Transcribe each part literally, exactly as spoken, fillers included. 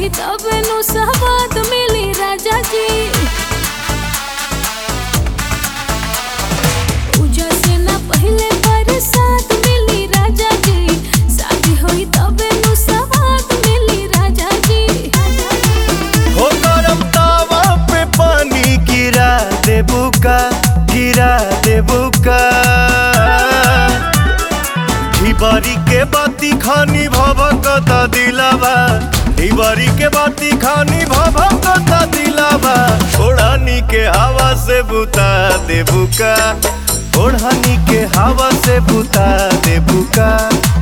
होई तबे नु सवाद मिली राजा जी। पूजा से ना पहले बरसात मिली राजा जी, शादी होई तबे नु सवाद मिली राजा जी। हो गरम तावा पे पानी गिरा देबू का, गिरा देबू का। ढिबारी के बाती खानी भभकता दिलावा, ढिबारी के बाती खानी भभकता दिलावा। ओढ़ानी के हवा से बुता देबू का, ओढ़ानी के हवा से बुता देबू का।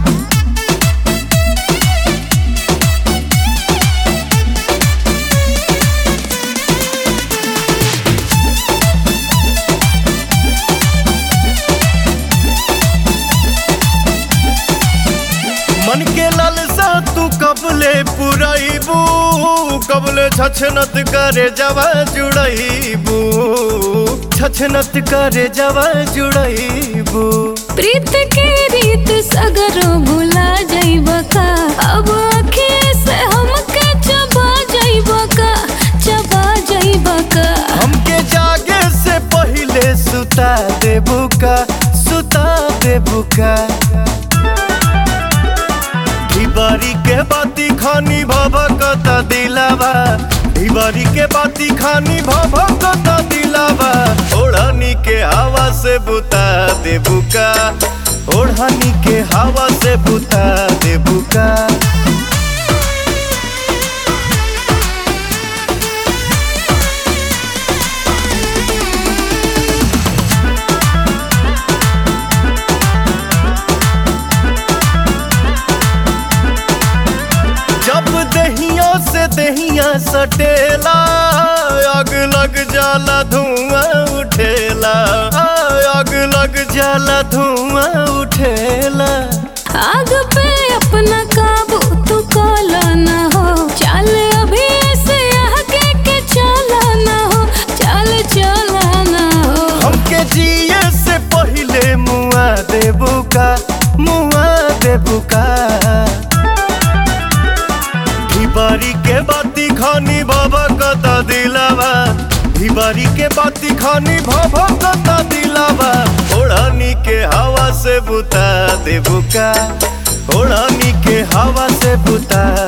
मन के लालसा तू कबले पुराइबू, कबले छछनत करे जवा जुड़ाइबू, छछनत करे जवा जुड़ाइबू। प्रीत के रीत सगरो भुला जाइब का, अब आँखें से हमके चबा जाइब का, चबा जाइब का। हमके जागे से पहले सुता देबू का, सुता देबू का। ढिबारी के बाती खानी भभकता दिलावा, ढिबारी के बाती खानी भभकता दिलावा। ओढ़ानी के हवा से बुता देबू का, ओढ़ानी के हवा से बुता देबू का। जब दहिया से दहिया सटेला, आग लग जाला धुआं उठेला, आग लग जाला धुआं उठेला। आग पे अपना काबू तू काला ना हो, चल अभी ऐसे आगे के चला ना हो, चल चला ना हो। हमके जिए से पहले मुआ देबू का, मुआ देबू का। ढिबारी के बाती खानी भभकता दिलावा, ढिबारी के बाती खानी भभकता दिलावा। ओढ़ानी के हवा से बुता देबू का, ओढ़ानी के हवा से बुता